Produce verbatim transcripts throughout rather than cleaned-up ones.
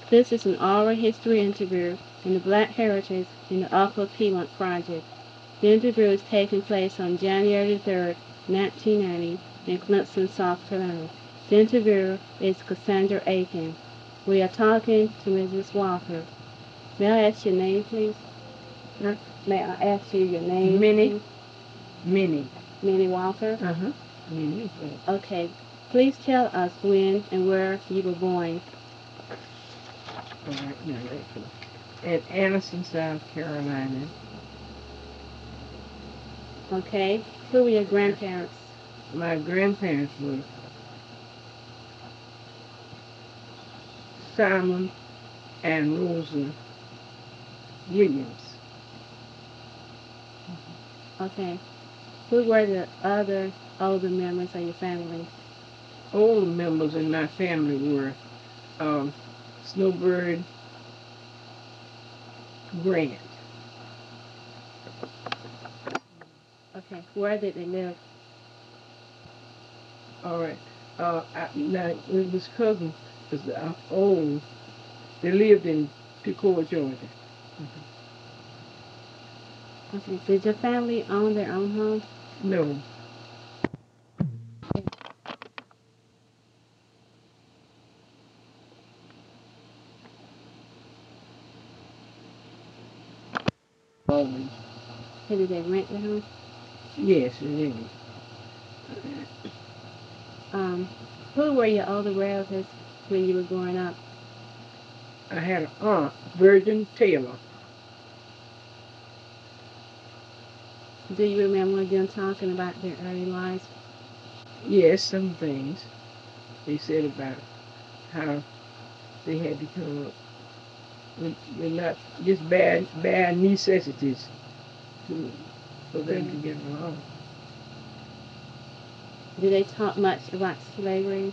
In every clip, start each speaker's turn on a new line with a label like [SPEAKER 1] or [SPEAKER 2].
[SPEAKER 1] This is an oral history interview in the Black Heritage in the Upper Piedmont Project. The interview is taking place on January third, nineteen ninety, in Clemson, South Carolina. The interviewer is Cassandra Aiken. We are talking to Missus Walker. May I ask your name, please?
[SPEAKER 2] Huh?
[SPEAKER 1] May I ask you your name?
[SPEAKER 2] Minnie. Minnie.
[SPEAKER 1] Minnie Walker?
[SPEAKER 2] Uh-huh. Minnie.
[SPEAKER 1] Okay. Please tell us when and where you were born.
[SPEAKER 2] All right, now that's at Anderson, South Carolina.
[SPEAKER 1] Okay. Who were your grandparents?
[SPEAKER 2] My grandparents were Simon and Rosa Williams.
[SPEAKER 1] Okay. Who were the other older members of your family?
[SPEAKER 2] Older members in my family were um, Snowbird Grant.
[SPEAKER 1] Okay. Where did they live?
[SPEAKER 2] All right. Uh, I, now, his cousin was uh, old. They lived in Decatur, Georgia. Mm-hmm.
[SPEAKER 1] Okay. Did your family own their own home?
[SPEAKER 2] No. Always.
[SPEAKER 1] Hey, did they rent their home?
[SPEAKER 2] Yes, it is.
[SPEAKER 1] Um, who were your older relatives when you were growing up?
[SPEAKER 2] I had an aunt, Virgin Taylor.
[SPEAKER 1] Do you remember them talking about their early lives?
[SPEAKER 2] Yes, some things they said about how they had to come up with, with not just bad bad necessities to, for them to get along.
[SPEAKER 1] Did they talk much about slavery?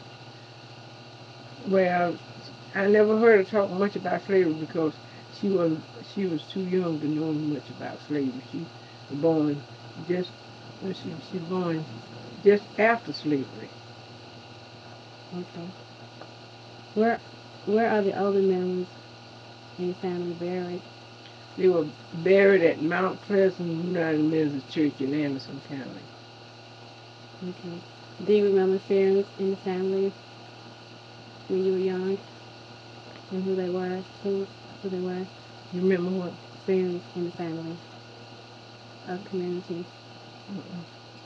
[SPEAKER 2] Well, I never heard her talk much about slavery because she was she was too young to know much about slavery. She was born just when she she was born just after slavery.
[SPEAKER 1] Okay. Where where are the older members of your family buried?
[SPEAKER 2] They were buried at Mount Pleasant United Methodist Church in Anderson County.
[SPEAKER 1] Okay. Do you remember friends in the family when you were young? And who they were? Who, who they were?
[SPEAKER 2] You remember what?
[SPEAKER 1] Friends in the family of community.
[SPEAKER 2] Uh-uh.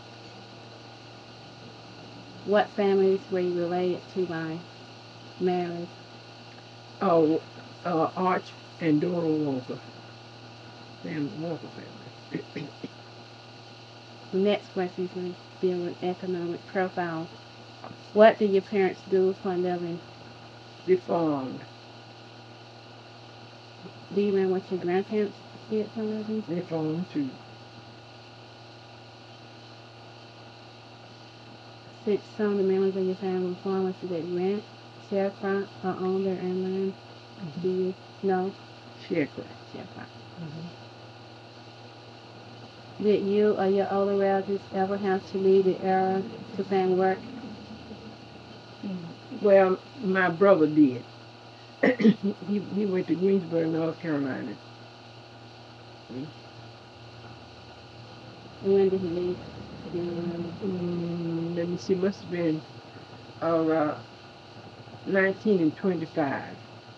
[SPEAKER 1] What families were you related to by marriage?
[SPEAKER 2] Oh, uh, Arch and Dora Walker. Family, Walker family.
[SPEAKER 1] The next question is going to deal with economic profile. What did your parents do for a living?
[SPEAKER 2] They farmed.
[SPEAKER 1] Do you remember what your grandparents did for a living?
[SPEAKER 2] They farmed too.
[SPEAKER 1] Since some of the members of your family were farmers, did they rent, share crop, or own their own land?
[SPEAKER 2] Mm-hmm.
[SPEAKER 1] Do you know?
[SPEAKER 2] Sharecrop.
[SPEAKER 1] Sharecrop.
[SPEAKER 2] Mm-hmm.
[SPEAKER 1] Did you or your older relatives ever have to leave the area to find work?
[SPEAKER 2] Well, my brother did. he he went to Greensboro, North Carolina.
[SPEAKER 1] And when did he leave? Do you remember?
[SPEAKER 2] Mm, let me see, must have been uh, nineteen and twenty-five.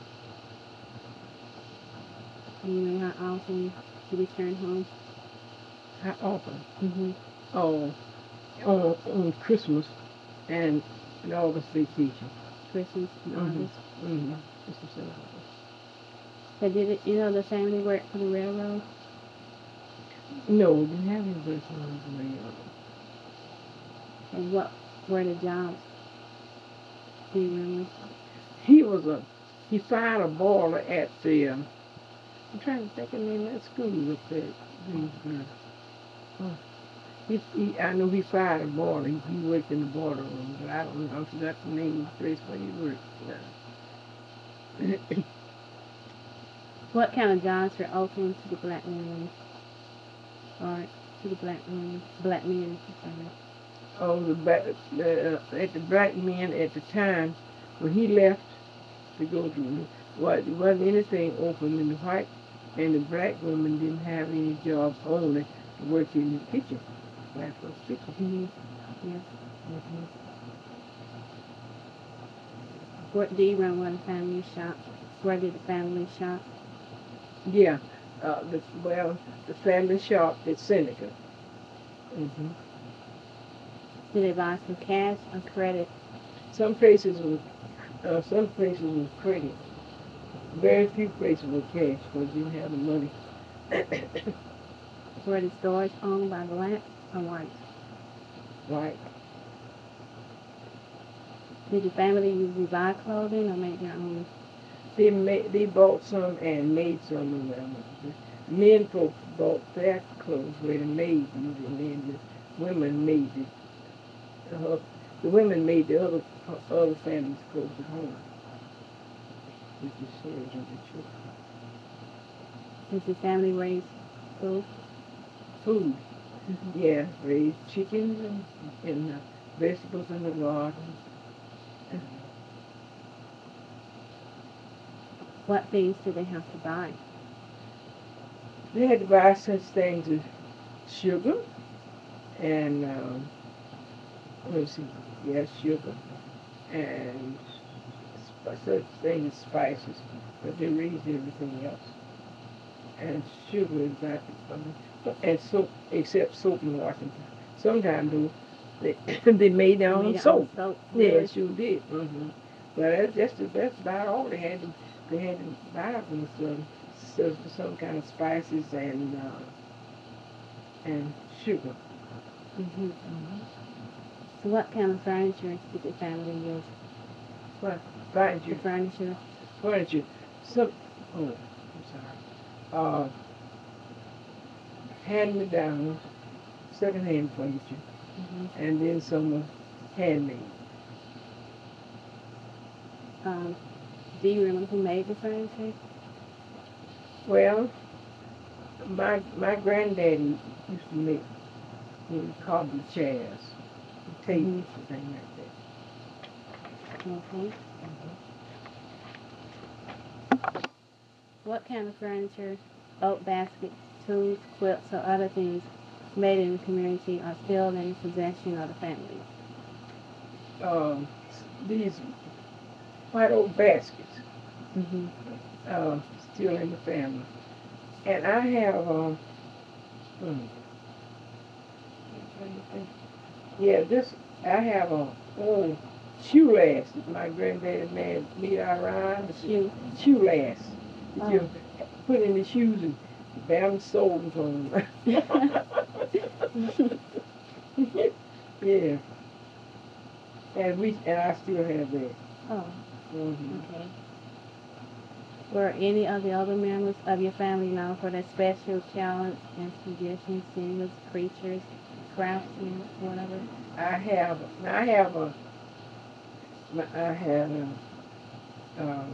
[SPEAKER 1] Do you know how often he returned home?
[SPEAKER 2] How often?
[SPEAKER 1] Mm-hmm.
[SPEAKER 2] Oh, on, on Christmas and an August vacation.
[SPEAKER 1] Christmas and
[SPEAKER 2] Mm-hmm.
[SPEAKER 1] August.
[SPEAKER 2] Mm-hmm. Christmas and August.
[SPEAKER 1] But did it, you know the family work for the railroad?
[SPEAKER 2] No, we didn't have any birthday on the railroad.
[SPEAKER 1] And what were the jobs? Do you remember?
[SPEAKER 2] He was a, he fired a boiler at the, um, I'm trying to think of the name of that school up there at Greensboro. Oh. He, he, I know he fired a boiler. He, he worked in the boiler room, but I don't know. I forgot the name of the place where he worked. Yeah.
[SPEAKER 1] What kind of jobs were open to the black women? Or to the black women, black men? Sorry.
[SPEAKER 2] Oh, the, black, the uh, at the black men at the time when he left to go to Well, there wasn't anything open, and the white and the black women didn't have any jobs only to work in the kitchen, black folks' kitchen.
[SPEAKER 1] Mm-hmm. Yes.
[SPEAKER 2] Mm-hmm.
[SPEAKER 1] What do you run one family shop? Where did the family shop?
[SPEAKER 2] Yeah, uh, the, well, the family shop at Seneca. Mm-hmm.
[SPEAKER 1] Did they buy some cash or credit?
[SPEAKER 2] Some places was, uh, some places was credit. Very few places were cash because you didn't have the money.
[SPEAKER 1] Were the stores owned by blacks or whites?
[SPEAKER 2] Right.
[SPEAKER 1] Did the family usually buy clothing or make their own?
[SPEAKER 2] They made, they bought some and made some of them. The men folks bought their clothes where the maids usually, and then the women made the, uh, the women made the other other families' clothes at home, which is shared with the children.
[SPEAKER 1] Did the family raise food?
[SPEAKER 2] Food,
[SPEAKER 1] Mm-hmm.
[SPEAKER 2] yeah, raised chickens and, and uh, vegetables in the garden.
[SPEAKER 1] What things did they have to buy?
[SPEAKER 2] They had to buy such things as sugar and um, let's see, yeah, sugar and sp- such things as spices, but they raised everything else. And sugar is not um, and soap, except soap and washing. Sometimes though, they they made their
[SPEAKER 1] They
[SPEAKER 2] own
[SPEAKER 1] made their own
[SPEAKER 2] soap.
[SPEAKER 1] soap.
[SPEAKER 2] Yeah,
[SPEAKER 1] Really?
[SPEAKER 2] sure did. Mm-hmm. But that's that's the, that's about all they had to they had to buy was um, so, some kind of spices and uh, and sugar.
[SPEAKER 1] Mm-hmm.
[SPEAKER 2] Mm-hmm.
[SPEAKER 1] So what kind of furniture did the family use?
[SPEAKER 2] But
[SPEAKER 1] The
[SPEAKER 2] furniture,
[SPEAKER 1] furniture.
[SPEAKER 2] furniture, some. Oh, I'm sorry. Uh, hand me downs, second hand furniture,
[SPEAKER 1] Mm-hmm.
[SPEAKER 2] and then some uh, handmade.
[SPEAKER 1] Um, do you remember who made the furniture?
[SPEAKER 2] Well, my my granddaddy used to make the coffee chairs, the
[SPEAKER 1] Mm-hmm.
[SPEAKER 2] tables, and things like that.
[SPEAKER 1] Okay.
[SPEAKER 2] Mm-hmm.
[SPEAKER 1] What kind of furniture, oak baskets, tools, quilts, or other things made in the community are still in the possession of the family?
[SPEAKER 2] Um, these white oak baskets,
[SPEAKER 1] Mm-hmm.
[SPEAKER 2] uh, still in the family, and I have um, hmm, I'm trying to think. Yeah, this I have a old shoe lace that my granddaddy made made out of iron.
[SPEAKER 1] A shoe.
[SPEAKER 2] Shoe lace that
[SPEAKER 1] Oh.
[SPEAKER 2] you put in the shoes and bam soles on them. Yeah, and we and I still have that.
[SPEAKER 1] Oh,
[SPEAKER 2] Hmm.
[SPEAKER 1] okay. Were any of the other members of your family known for their special talents and musicians, singers, preachers, craftsmen, whatever?
[SPEAKER 2] I have I have a I have a uh,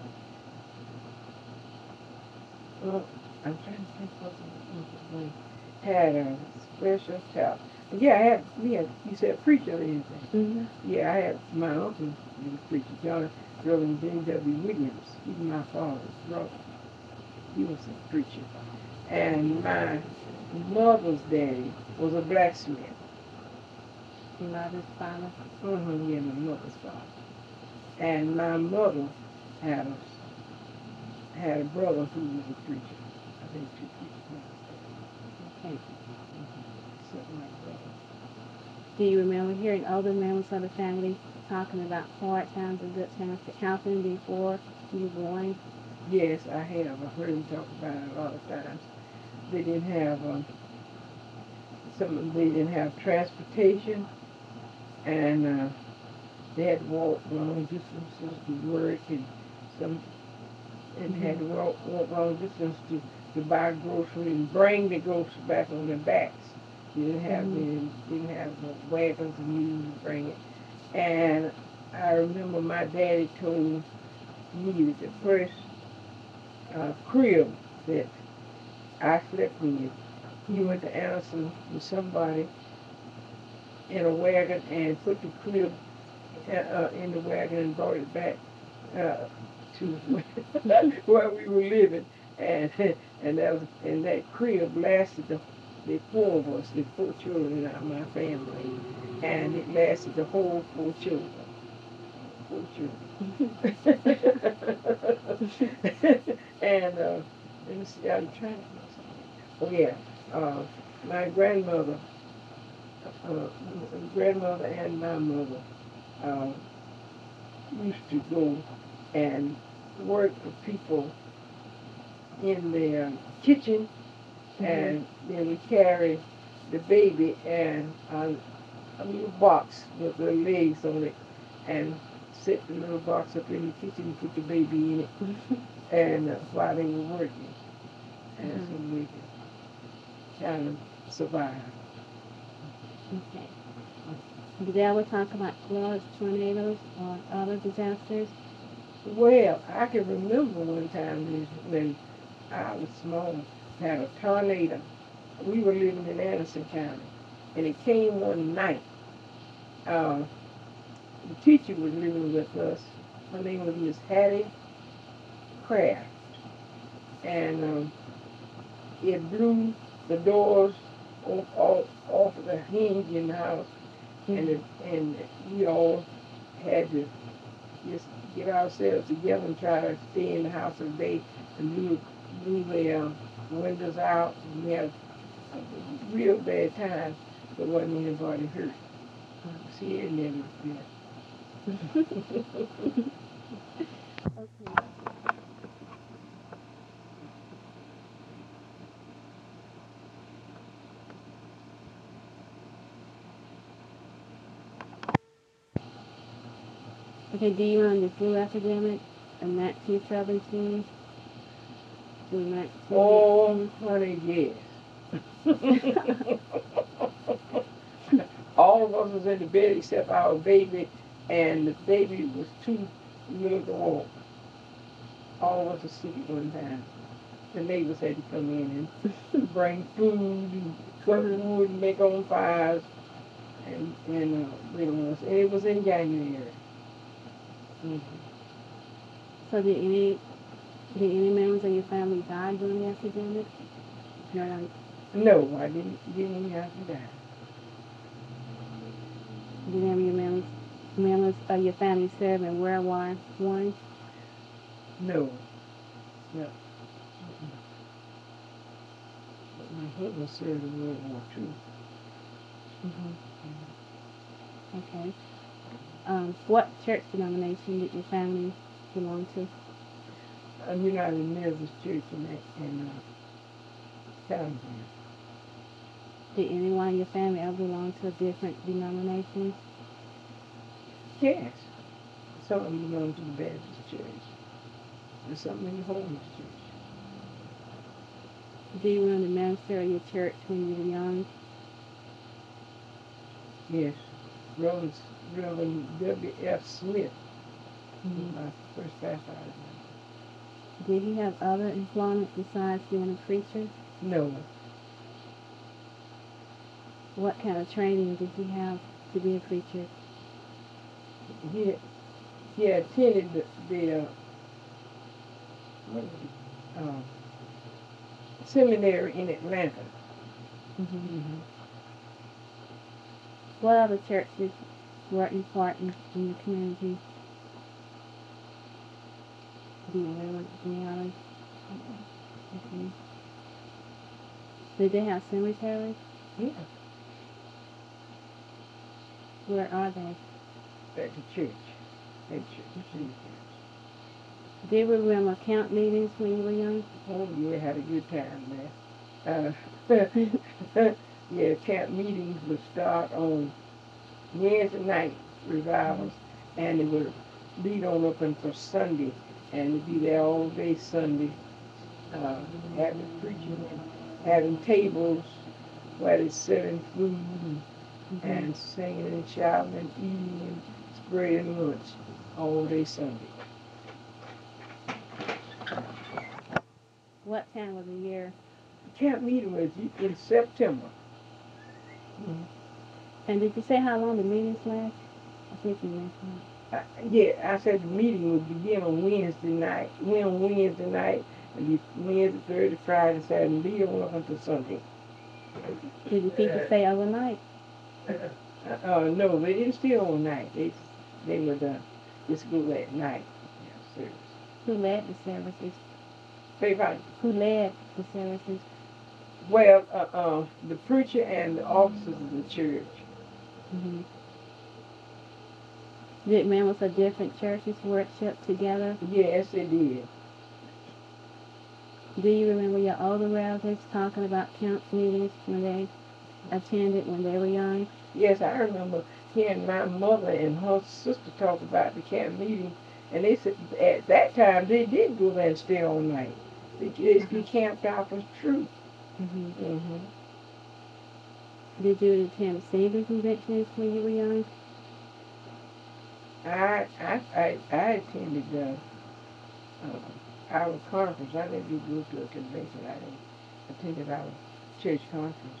[SPEAKER 2] well, I'm trying to think what the name had a special talent. Yeah, I had yeah. You said preacher or anything?
[SPEAKER 1] Mm-hmm.
[SPEAKER 2] Yeah, I had my uncle was a preacher, John Reverend J W. Williams. He's my father's brother. He was a preacher. And my mother's daddy was a blacksmith.
[SPEAKER 1] Your mother's father?
[SPEAKER 2] Mm-hmm, yeah, my mother's father. And my mother had a had a brother who was a preacher. I think two preachers.
[SPEAKER 1] Okay.
[SPEAKER 2] Mm-hmm. Except my brother.
[SPEAKER 1] Do you remember hearing older members of the family talking about hard times and good times that happened before you were born?
[SPEAKER 2] Yes, I have. I've heard him talk about it a lot of times. They didn't have um, some. They didn't have transportation, and uh, they had to walk long distances to work, and some and
[SPEAKER 1] Mm-hmm.
[SPEAKER 2] had to walk, walk long distance to, to buy groceries and bring the groceries back on their backs. You didn't have
[SPEAKER 1] Mm-hmm.
[SPEAKER 2] the didn't have no wagons and mules to bring it. And I remember my daddy told me that the first uh, crib that I slept in, he went to Anderson with somebody in a wagon and put the crib uh, uh, in the wagon and brought it back uh, to where we were living, and and that was and that crib lasted the the four of us, the four children in my family, and it lasted the whole four children. Four children. and uh, let me see, I'm trying to. Oh yeah, uh, my grandmother, uh, grandmother and my mother uh, used to go and work for people in their kitchen, mm-hmm. and then we carry the baby and uh, a little box with the legs on it, and set the little box up in the kitchen and put the baby in it, and uh, while they were working, and mm-hmm. so we could kind of survive.
[SPEAKER 1] Okay. Did they ever talk about floods, tornadoes, or other disasters?
[SPEAKER 2] Well, I can remember one time when I was small, had a tornado. We were living in Anderson County, and it came one night. Uh, the teacher was living with us. Her name was Miss Hattie Kraft, and um, it blew the doors off, off, off of the hinge in the house, mm-hmm. and it, and we all had to just get ourselves together and try to stay in the house all day, and blew, blew the uh, windows out, and we had a real bad time, but wasn't anybody hurt. See, it never did.
[SPEAKER 1] Okay. Okay, do you remember the flu epidemic in nineteen seventeen?
[SPEAKER 2] Oh, honey, yes. All of us was in the bed except our baby, and the baby was too little to walk. All of us were sick at one time. The neighbors had to come in and bring food and cut wood and make on fires, and and uh, bring us. And it was in January. Mm-hmm.
[SPEAKER 1] So did any did any members of your family die during the epidemic? No, like,
[SPEAKER 2] no, I didn't didn't even have to die.
[SPEAKER 1] Did any of your members members of your family serve in World War One?
[SPEAKER 2] No, no. Mm-mm. But my husband served in World War Two.
[SPEAKER 1] Mm-hmm. Mm-hmm. Okay. Um, what church denomination did your family belong to?
[SPEAKER 2] A United Methodist Church in that in uh, Townsend.
[SPEAKER 1] Did anyone in your family ever belong to a different denomination?
[SPEAKER 2] Yes. Some of them belong to the Baptist Church, and some in the Holiness Church.
[SPEAKER 1] Do you run the minister of your church when you were young?
[SPEAKER 2] Yes. Reverend, Reverend W F Smith mm-hmm. was my first pastor.
[SPEAKER 1] Did he have other employment besides being a preacher?
[SPEAKER 2] No.
[SPEAKER 1] What kind of training did he have to be a preacher?
[SPEAKER 2] He he attended the, the uh, what is it, uh, seminary in Atlanta.
[SPEAKER 1] Mm-hmm. Mm-hmm. What other churches were important in the community? Do you remember any others? Okay. Did they have cemeteries?
[SPEAKER 2] Yeah.
[SPEAKER 1] Where are they?
[SPEAKER 2] At the church. At church. Mm-hmm.
[SPEAKER 1] Do you remember camp meetings when you were young?
[SPEAKER 2] Oh, yeah, had a good time there. Uh, yeah, camp meetings would start on Wednesday night revivals, mm-hmm. and it would lead on up until Sunday, and it'd be there all day Sunday, uh, having preaching and having tables where they're serving food and, mm-hmm. and singing and shouting and eating and spreading lunch all day Sunday.
[SPEAKER 1] What time of the year?
[SPEAKER 2] Camp meeting was in September. Mm-hmm.
[SPEAKER 1] And did you say how long the meetings last? I think you mentioned
[SPEAKER 2] I, yeah, I said the meeting would begin on Wednesday night. Went on Wednesday night and be Wednesday, Thursday, Friday, Saturday, and be on up until Sunday.
[SPEAKER 1] Did the people stay overnight?
[SPEAKER 2] Uh, uh, no, they didn't stay overnight. They they were done. Just go at night. Yeah, service.
[SPEAKER 1] Who led the services?
[SPEAKER 2] Say right.
[SPEAKER 1] Who led the services?
[SPEAKER 2] Well, uh, uh, the preacher and the officers of the church.
[SPEAKER 1] Mm-hmm. Did members of different churches worship together?
[SPEAKER 2] Yes, they did.
[SPEAKER 1] Do you remember your older relatives talking about camp meetings when they attended when they were young?
[SPEAKER 2] Yes, I remember hearing my mother and her sister talk about the camp meeting, and they said at that time they did go there and stay all night. They, they, they camped out for truth.
[SPEAKER 1] Mm-hmm.
[SPEAKER 2] Mm-hmm.
[SPEAKER 1] Did you attend singing conventions when you were young?
[SPEAKER 2] I I I, I attended the uh, our conference. I didn't go to a convention. I didn't attended our church conferences.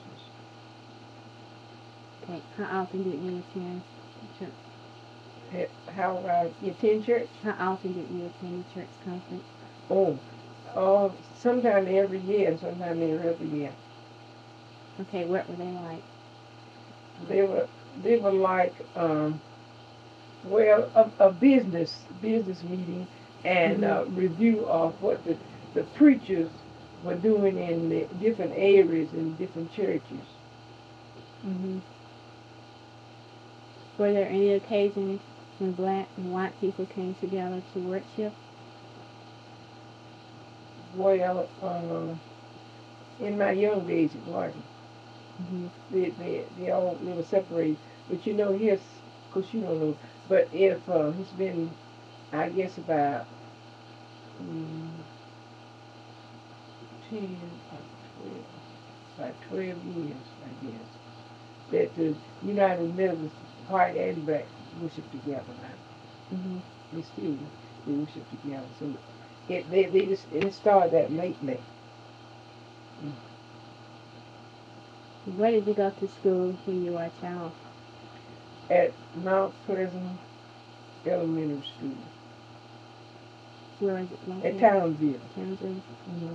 [SPEAKER 1] Okay. How often did you attend church?
[SPEAKER 2] Eh, How I attend church?
[SPEAKER 1] How often did you attend the church conference?
[SPEAKER 2] Oh, uh, sometime every year and sometime every other year.
[SPEAKER 1] Okay, what were they like?
[SPEAKER 2] They were they were like um, well a, a business business meeting and uh,
[SPEAKER 1] Mm-hmm.
[SPEAKER 2] review of what the the preachers were doing in the different areas in different churches.
[SPEAKER 1] Mm-hmm. Were there any occasions when black and white people came together to worship?
[SPEAKER 2] Well, uh, in my young days it wasn't.
[SPEAKER 1] Mm-hmm.
[SPEAKER 2] They they they all they were separated. But you know here's of course you don't know. But if uh, it's been I guess about mm, ten or twelve, about twelve years, I guess, that the United Methodist white and black worship together now.
[SPEAKER 1] Mm-hmm.
[SPEAKER 2] They still they worship together. So it they, they just it started that lately. Mm.
[SPEAKER 1] Where did you go to school when you were a child?
[SPEAKER 2] At Mount Pleasant Elementary School.
[SPEAKER 1] Where is it
[SPEAKER 2] At
[SPEAKER 1] located?
[SPEAKER 2] Townsville.
[SPEAKER 1] Townsville.
[SPEAKER 2] Mm-hmm.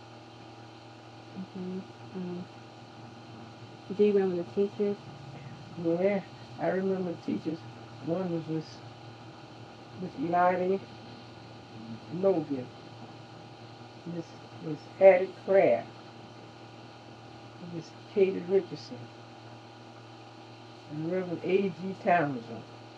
[SPEAKER 1] Okay. Um, do you remember the teachers?
[SPEAKER 2] Yeah, I remember teachers. One was Miss Miss Lottie Logan, Miss Miss Hattie Craft, Miss Katie Richardson, and Reverend A G Townsend.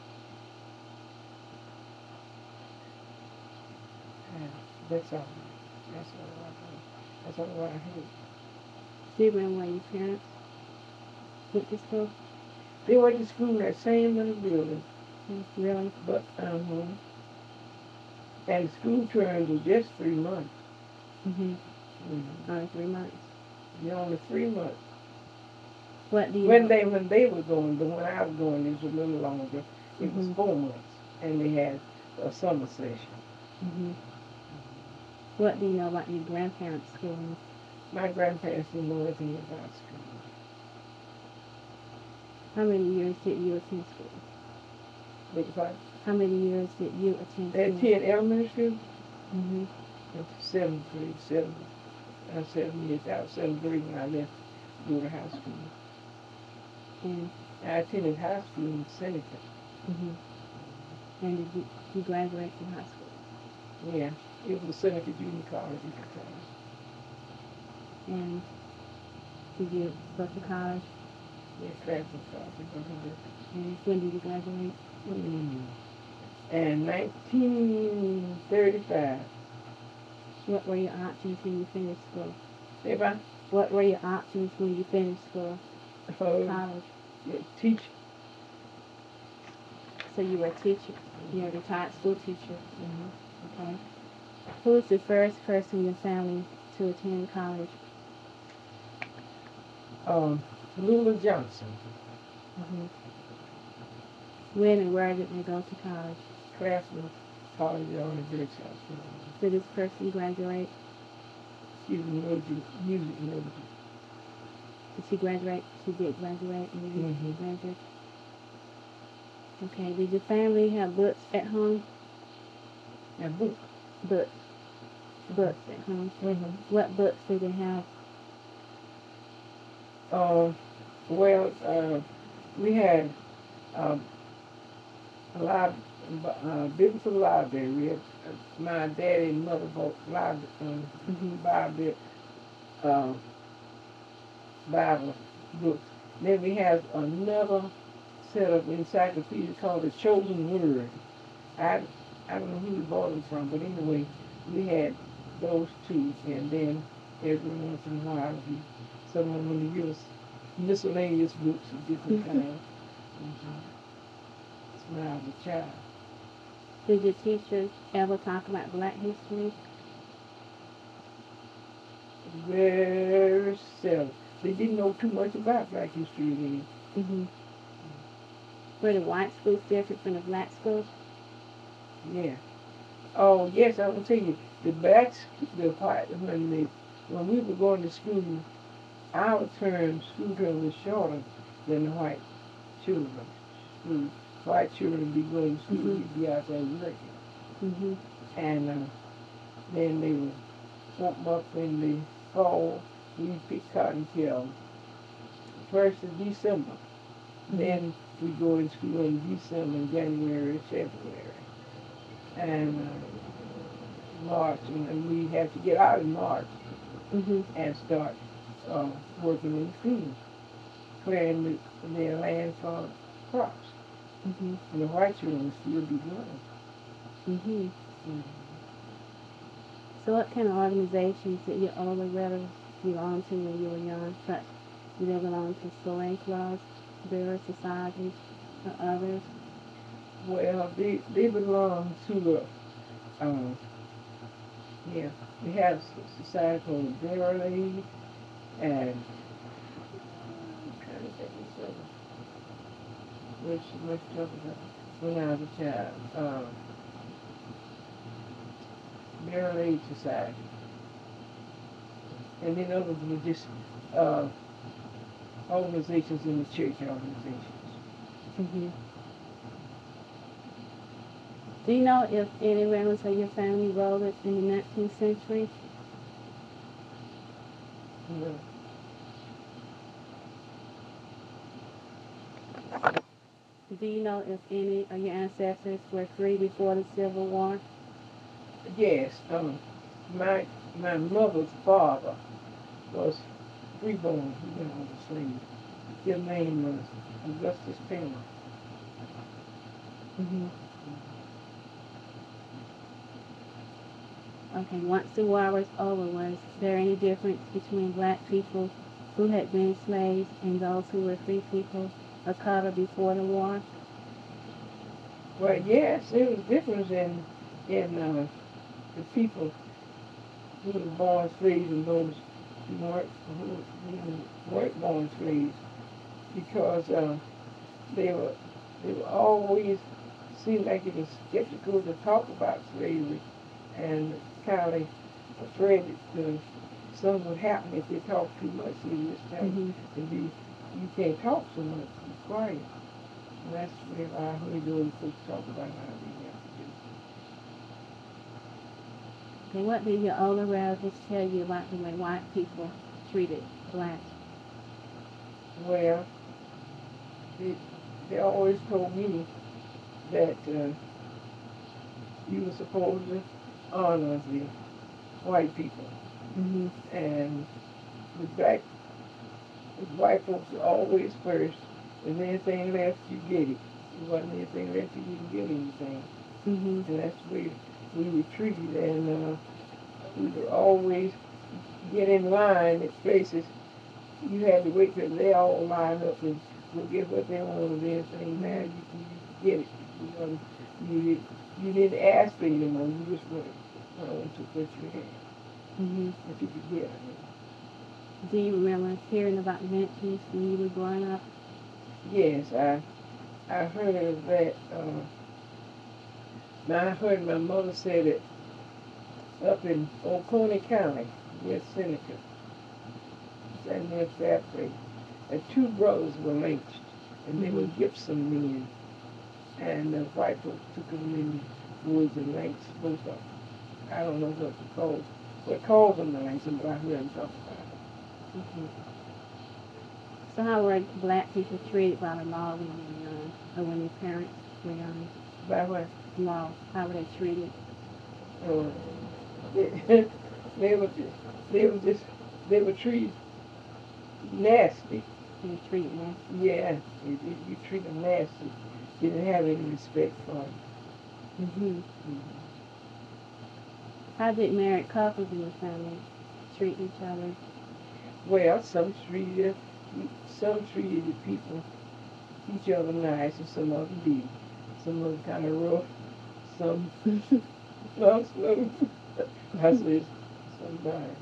[SPEAKER 2] And that's all. That's all I heard. That's all I heard.
[SPEAKER 1] Do you remember where your parents went to school?
[SPEAKER 2] They went to school in that same little building,
[SPEAKER 1] Mm, really?
[SPEAKER 2] but um, and school terms were just three months.
[SPEAKER 1] Mm-hmm.
[SPEAKER 2] Mm-hmm.
[SPEAKER 1] Only three months.
[SPEAKER 2] Yeah, only three months.
[SPEAKER 1] What do you
[SPEAKER 2] When
[SPEAKER 1] know?
[SPEAKER 2] they when they were going, but when I was going, it was a little longer. It was
[SPEAKER 1] Mm-hmm.
[SPEAKER 2] four months, and they had a summer session.
[SPEAKER 1] Mm-hmm. What do you know about your grandparents' schooling?
[SPEAKER 2] My grandparents didn't know anything about school.
[SPEAKER 1] How many years did you attend school?
[SPEAKER 2] Beg your pardon?
[SPEAKER 1] How many years did you attend
[SPEAKER 2] They
[SPEAKER 1] school?
[SPEAKER 2] attended elementary school.
[SPEAKER 1] Mm-hmm.
[SPEAKER 2] Seventh grade, seven, uh, seven years out, seventh grade when I left to go to high school.
[SPEAKER 1] And
[SPEAKER 2] I attended high school in Seneca.
[SPEAKER 1] mm-hmm. And did you, you graduate from high school?
[SPEAKER 2] Yeah, it was Seneca Junior College at the time.
[SPEAKER 1] And did you go to college?
[SPEAKER 2] Yeah, Francis College in Brooklyn.
[SPEAKER 1] And when did you graduate?
[SPEAKER 2] Mm. And nineteen thirty-five.
[SPEAKER 1] What were your options when you finished school?
[SPEAKER 2] If I
[SPEAKER 1] What were your options when you finished school?
[SPEAKER 2] uh,
[SPEAKER 1] College.
[SPEAKER 2] yeah, teach.
[SPEAKER 1] So you were a teacher. You're a retired school teacher.
[SPEAKER 2] Mm-hmm.
[SPEAKER 1] Okay. Who was the first person in your family to attend college?
[SPEAKER 2] Um, Lula Johnson,
[SPEAKER 1] Mm-hmm. When and where did they go to college?
[SPEAKER 2] Claflin College on the Bridge House.
[SPEAKER 1] Did this person graduate?
[SPEAKER 2] She was major, music major.
[SPEAKER 1] Did she graduate? She did graduate and then
[SPEAKER 2] Mm-hmm.
[SPEAKER 1] graduate. Okay. Did your family have books at home?
[SPEAKER 2] And book.
[SPEAKER 1] Books. Books at home.
[SPEAKER 2] Mm-hmm.
[SPEAKER 1] What books did they have?
[SPEAKER 2] Uh, well, uh, we had um, a lot uh, biblical library. We had, uh, my daddy and mother both library, uh,
[SPEAKER 1] Mm-hmm.
[SPEAKER 2] Bible, uh, Bible books. Then we have another set of encyclopedias called the Chosen Word. I I don't know who we bought them from, but anyway, we had those two, and then every once in a while, he, someone would give us miscellaneous books of different kinds. Mm-hmm. That's when I was a child.
[SPEAKER 1] Did your teachers ever talk about Black history?
[SPEAKER 2] Very seldom. They didn't know too much about Black history then.
[SPEAKER 1] Mm-hmm. Were the white schools different from the black schools?
[SPEAKER 2] Yeah. Oh yes, I will tell you. The blacks, the white, when they, when we were going to school, our term, school term was shorter than the white children. School, white children would be going to school,
[SPEAKER 1] Mm-hmm.
[SPEAKER 2] we'd be out there working.
[SPEAKER 1] Mm-hmm.
[SPEAKER 2] And uh, then they would come up in the fall, we'd pick cotton till first of December.
[SPEAKER 1] Mm-hmm.
[SPEAKER 2] Then we go in school in December, January, February. And uh, March, and, and we have to get out in March
[SPEAKER 1] Mm-hmm.
[SPEAKER 2] and start uh, working in the field, clearing the, their land for crops.
[SPEAKER 1] Mm-hmm.
[SPEAKER 2] And the white children will still be growing.
[SPEAKER 1] Mm-hmm.
[SPEAKER 2] Mm-hmm.
[SPEAKER 1] So what kind of organizations did your older relatives belong to when you were young? Such did they belong to sewing clubs, Bureau societies, or others?
[SPEAKER 2] Well, they, they belong to the, um, yeah, we have a society called the Bear League, and I'm trying to think of something, which much talk about when I was a child. Um, Bear League Society. And then others were just uh, organizations in the church organizations.
[SPEAKER 1] Mm-hmm. Do you know if any members of your family voted in the nineteenth century?
[SPEAKER 2] You know.
[SPEAKER 1] Do you know if any of your ancestors were free before the Civil War?
[SPEAKER 2] Yes, um, my my mother's father was freeborn. He went on the slave. His name was Augustus Payne.
[SPEAKER 1] Mm-hmm. Okay, once the war was over, was there any difference between black people who had been slaves and those who were free people of color before the war?
[SPEAKER 2] Well, yes, there was a difference in in uh, the people who were born slaves and those who weren't who, who weren't born slaves, because uh, they were they were always seemed like it was skeptical to talk about slavery, and kind of afraid that uh, something would happen if they talked too much. So you just tell them,
[SPEAKER 1] Mm-hmm.
[SPEAKER 2] and be, you can't talk so much, be quiet. And that's where I heard those folks talk about how they have to do.
[SPEAKER 1] Okay, what did your older relatives tell you about the way white people treated blacks?
[SPEAKER 2] Well, they, they always told me that uh, you were supposed to honor the white people,
[SPEAKER 1] Mm-hmm.
[SPEAKER 2] and the black, the white folks are always first. If anything left, you get it. If there wasn't anything left, you didn't get anything.
[SPEAKER 1] Mm-hmm.
[SPEAKER 2] And that's the way we were treated, and uh, we would always get in line at places. You had to wait till they all line up and go get what they wanted. Anything now you can, you can get it. You know, you did, you didn't ask for it anymore. You just went, went on to what you had,
[SPEAKER 1] Mm-hmm.
[SPEAKER 2] what you could get. I mean.
[SPEAKER 1] Do you remember hearing about lynchings when you were growing up?
[SPEAKER 2] Yes, I I heard of that. Uh, now I heard my mother say that up in Oconee County, near Seneca, and near Fairplay, that two brothers were lynched, and they were
[SPEAKER 1] Mm-hmm.
[SPEAKER 2] Gibson men. and the white folks took them in the woods and lakes, both of them. I don't know what to call, what calls them the lakes, but I heard them talk about it.
[SPEAKER 1] Mm-hmm. So how were black people treated by the law when they were young, or when their parents were young?
[SPEAKER 2] By what?
[SPEAKER 1] Law, how were they treated?
[SPEAKER 2] Uh, they, they were, they were just, they were treated nasty.
[SPEAKER 1] They were treated nasty?
[SPEAKER 2] Yeah, you, you, you treat them nasty. You didn't have any respect for them.
[SPEAKER 1] Mm-hmm.
[SPEAKER 2] Mm-hmm.
[SPEAKER 1] How did married couples in the family treat each other?
[SPEAKER 2] Well, some treated, some treated the people, each other nice, and some of them did. Some of them kind of rough, some, some smooth. I said, sometimes.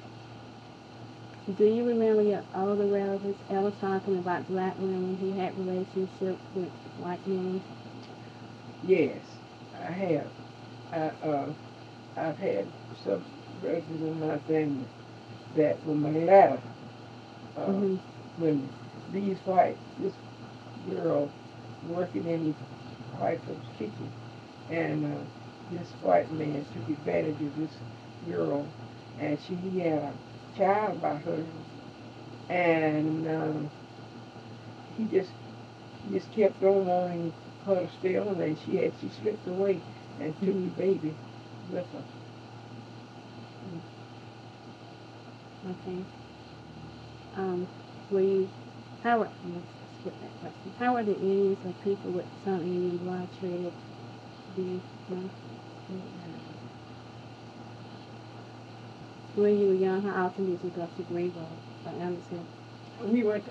[SPEAKER 1] Do you remember your older relatives ever talking about black women who had relationships with white men?
[SPEAKER 2] Yes, I have. I, uh, I've had some relatives in my family that were mulatto uh,
[SPEAKER 1] mm-hmm.
[SPEAKER 2] women. These white, this girl working in the white folks' kitchen, and uh, this white man took advantage of this girl, and she he had a child by her, and uh, he just he just kept on wanting her to stay on, and she had she slipped away and took
[SPEAKER 1] mm-hmm.
[SPEAKER 2] the baby with her.
[SPEAKER 1] Okay. Um, were you, how were, let's skip that question. How were the Indians or people with some Indian blood treated? Do you know? When you were young, how often did you go to Greenville or Anderson?
[SPEAKER 2] We went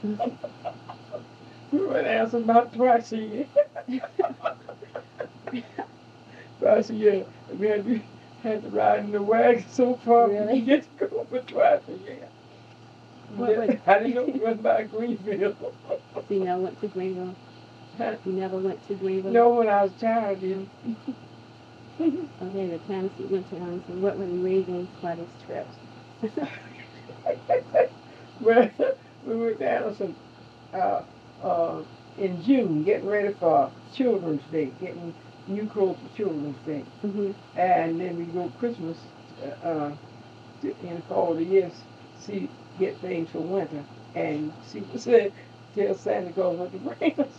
[SPEAKER 2] we went out about twice a year. Twice a year. We had to, had to ride in the wagon so far
[SPEAKER 1] Really?
[SPEAKER 2] we could get to go for twice a year.
[SPEAKER 1] What would,
[SPEAKER 2] I didn't know we went by Greenville.
[SPEAKER 1] So you never went to Greenville?
[SPEAKER 2] Huh?
[SPEAKER 1] You never went to Greenville?
[SPEAKER 2] No, when I was a child, I didn't.
[SPEAKER 1] Okay, the times you went to Anderson, what were the reasons for this trip?
[SPEAKER 2] Well, we went to Anderson uh, uh, in June, getting ready for Children's Day, getting new clothes for Children's Day.
[SPEAKER 1] Mm-hmm.
[SPEAKER 2] And then we go Christmas uh, uh, to, in the fall of the year, see, get things for winter, and see what said, tell Santa Claus what to bring us.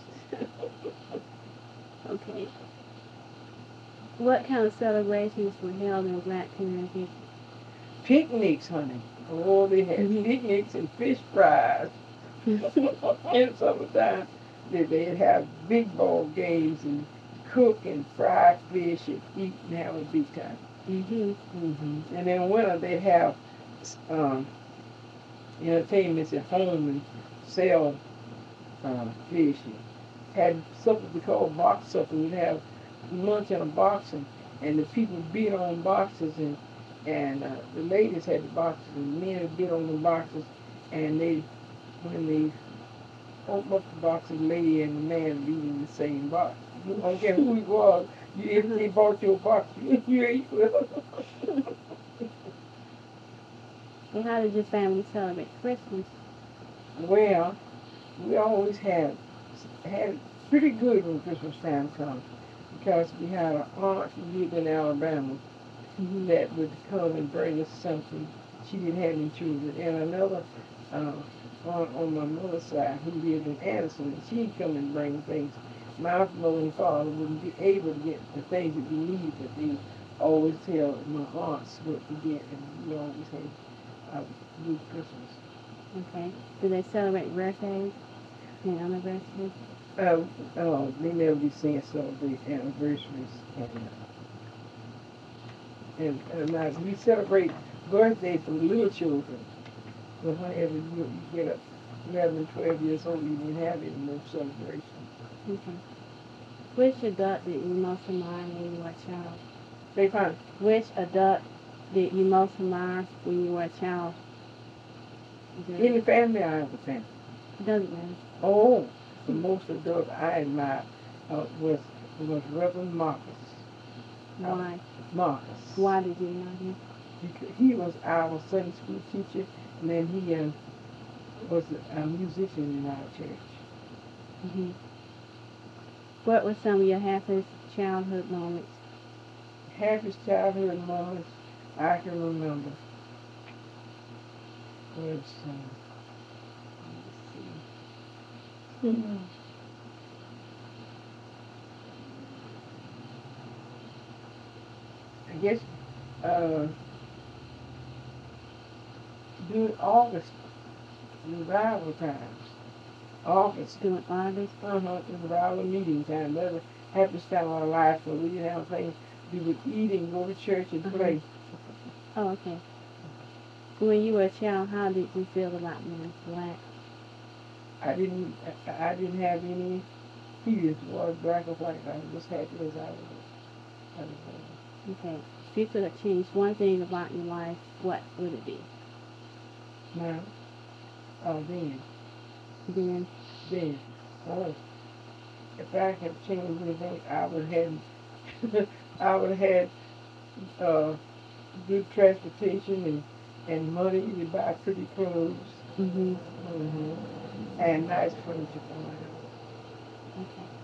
[SPEAKER 1] Okay. What kind of celebrations were held in black communities?
[SPEAKER 2] Picnics, honey. Oh, they had
[SPEAKER 1] mm-hmm.
[SPEAKER 2] picnics and fish fries. In summertime, they, they'd have big ball games and cook and fry fish and eat and have a big time.
[SPEAKER 1] Mm-hmm.
[SPEAKER 2] Mm-hmm. And in winter, they'd have um, entertainments at home and sell uh, fish. And had something we called box supper. We'd have lunch in a box, and, and the people beat on boxes, and and uh, the ladies had the boxes, and the men would beat on the boxes, and they, when they opened up the box, the lady and the man would be in the same box. You don't care who it was. You, if they bought your box, you, you ate with them.
[SPEAKER 1] And how did your family celebrate Christmas?
[SPEAKER 2] Well, we always had had it pretty good when Christmas time comes, because we had an aunt who lived in Alabama
[SPEAKER 1] mm-hmm.
[SPEAKER 2] that would come and bring us something. She didn't have any children, and another uh, aunt on my mother's side who lived in Anderson, and she'd come and bring things. My mother and father wouldn't be able to get the things that we need, but they always tell my aunts what to get, and we always had a good Christmas.
[SPEAKER 1] Okay. Do they celebrate birthdays and anniversaries?
[SPEAKER 2] Uh, oh, they never be saying celebrate anniversaries, and and, and now we celebrate birthdays for little children. But whenever you, you get up eleven, twelve years old, you didn't have any more celebration.
[SPEAKER 1] Okay. Which adult did you most admire when you were a child?
[SPEAKER 2] They find
[SPEAKER 1] Which adult did you most admire when you were a child?
[SPEAKER 2] in the family, I have a family.
[SPEAKER 1] It doesn't matter.
[SPEAKER 2] Oh, the most adult I admired uh, was was Reverend Marcus.
[SPEAKER 1] Why?
[SPEAKER 2] Uh, Marcus.
[SPEAKER 1] Why did you know him?
[SPEAKER 2] Because he was our Sunday school teacher, and then he uh, was a musician in our church.
[SPEAKER 1] Mm-hmm. What were some of your happiest childhood moments?
[SPEAKER 2] Happiest childhood moments I can remember. Let's see. Let's see. Hmm. I guess uh, during August, revival times. August.
[SPEAKER 1] Doing August?
[SPEAKER 2] Uh-huh. Revival meeting time. That was the happiest time of our life, so we didn't have things. We would eat and go to church and
[SPEAKER 1] Uh-huh.
[SPEAKER 2] play.
[SPEAKER 1] Oh, okay. When you were a child, how did you feel about being black?
[SPEAKER 2] I didn't. I, I didn't have any feelings towards black or white. I was just happy as I was. I was born.
[SPEAKER 1] Okay. If you could have changed one thing about your life, what would it be?
[SPEAKER 2] Now, oh, then,
[SPEAKER 1] Then,
[SPEAKER 2] then, oh, if I could change anything, I would have, I would have had uh, good transportation and and money to buy pretty clothes.
[SPEAKER 1] mm-hmm.
[SPEAKER 2] Hmm. And nice furniture for my house.
[SPEAKER 1] Okay.